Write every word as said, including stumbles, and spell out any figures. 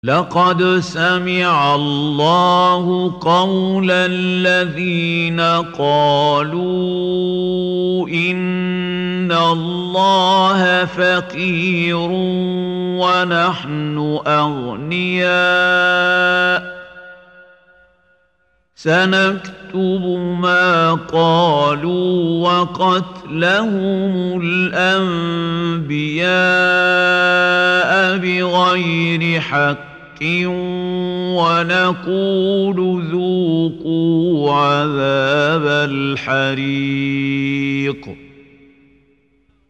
لقد سمع الله قول الذين قالوا إن الله فقير ونحن أغنياء سنكتب ما قالوا وقتلهم الأنبياء بغير حق ونقول ذوقوا عذاب الحريق